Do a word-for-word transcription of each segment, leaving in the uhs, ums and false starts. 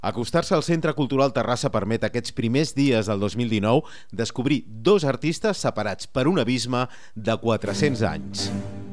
Acostar-se al Centre Cultural Terrassa permet aquests primers dies del dos mil dinou descobrir dos artistes separats per un abisme de quatre-cents anys.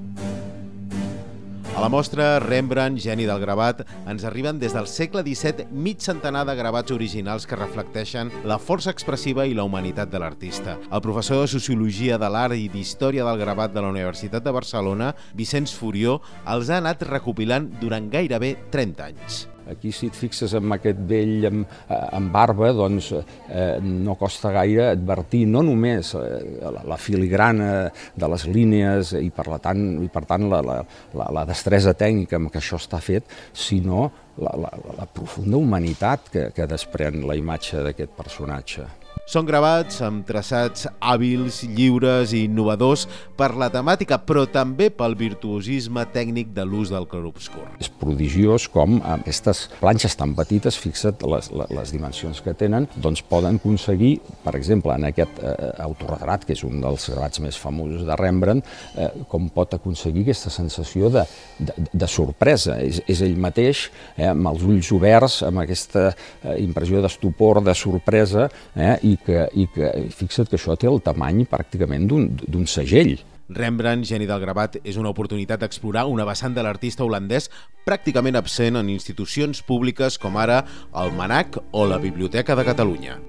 A la mostra Rembrandt, geni del gravat, ens arriben des del segle disset mig centenar de gravats originals que reflecteixen la força expressiva i la humanitat de l'artista. El professor de Sociologia de l'Art i d'Història del Gravat de la Universitat de Barcelona, Vicenç Furió, els ha anat recopilant durant gairebé trenta anys. Aquí, si et fixes en aquest vell amb, amb barba, doncs eh, no costa gaire advertir no només la, la filigrana de les línies i per, la tant, i per tant la, la, la destresa tècnica amb què això està fet, sinó la, la, la profunda humanitat que, que desprèn la imatge d'aquest personatge. Són gravats amb traçats hàbils, lliures i innovadors per la temàtica, però també pel virtuosisme tècnic de l'ús del clarobscur. És prodigiós com aquestes planxes tan petites, fixa't les, les dimensions que tenen, doncs poden aconseguir, per exemple, en aquest eh, autorretrat, que és un dels gravats més famosos de Rembrandt, eh, com pot aconseguir aquesta sensació de, de, de sorpresa. És, és ell mateix, eh, amb els ulls oberts, amb aquesta eh, impressió d'estupor, de sorpresa, eh, i que, i que fixa't que això té el tamany pràcticament d'un segell. Rembrandt, geni del gravat, és una oportunitat d'explorar una vessant de l'artista holandès pràcticament absent en institucions públiques com ara el MNAC o la Biblioteca de Catalunya.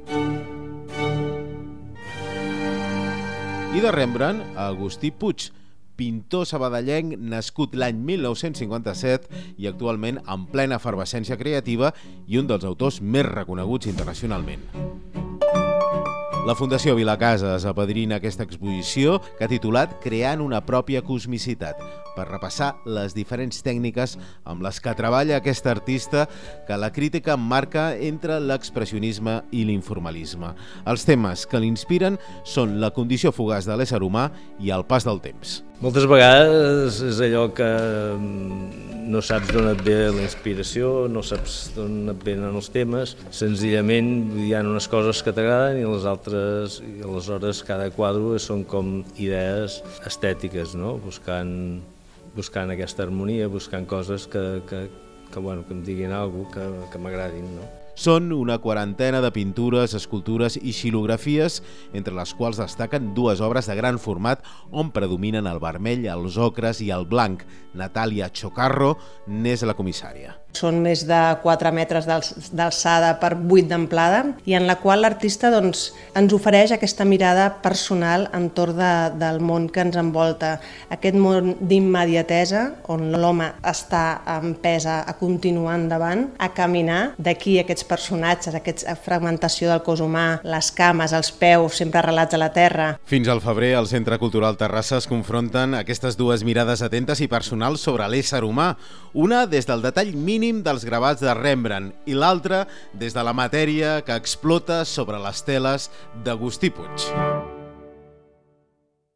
I de Rembrandt a Agustí Puig, pintor sabadellenc nascut l'any mil nou-cents cinquanta-set i actualment en plena efervescència creativa i un dels autors més reconeguts internacionalment. La Fundació Vilacases apadrina aquesta exposició que ha titulat Creant una pròpia cosmicitat, per repassar les diferents tècniques amb les que treballa aquest artista que la crítica emmarca entre l'expressionisme i l'informalisme. Els temes que l'inspiren són la condició fugaç de l'ésser humà i el pas del temps. Moltes vegades és allò que no saps d'on et ve la inspiració, no saps d'on et venen els temes, senzillament hi ha unes coses que t'agraden i les altres, i aleshores cada quadre són com idees estètiques, no? Buscant, buscant aquesta harmonia, buscant coses que, que, que, bueno, que em diguin alguna cosa que, que m'agradin, no? Són una quarantena de pintures, escultures i xilografies, entre les quals destaquen dues obres de gran format on predominen el vermell, els ocres i el blanc. Natàlia Chocarro n'és la comissària. Són més de quatre metres d'alçada per vuit d'amplada i en la qual l'artista doncs, ens ofereix aquesta mirada personal entorn de, del món que ens envolta. Aquest món d'immediatesa on l'home està empesa a continuar endavant, a caminar, d'aquí aquests personatges, aquesta fragmentació del cos humà, les cames, els peus, sempre arrelats a la terra. Fins al febrer, al Centre Cultural Terrassa es confronten aquestes dues mirades atentes i personals sobre l'ésser humà, una des del detall mínim dels gravats de Rembrandt i l'altra des de la matèria que explota sobre les teles d'Agustí Puig.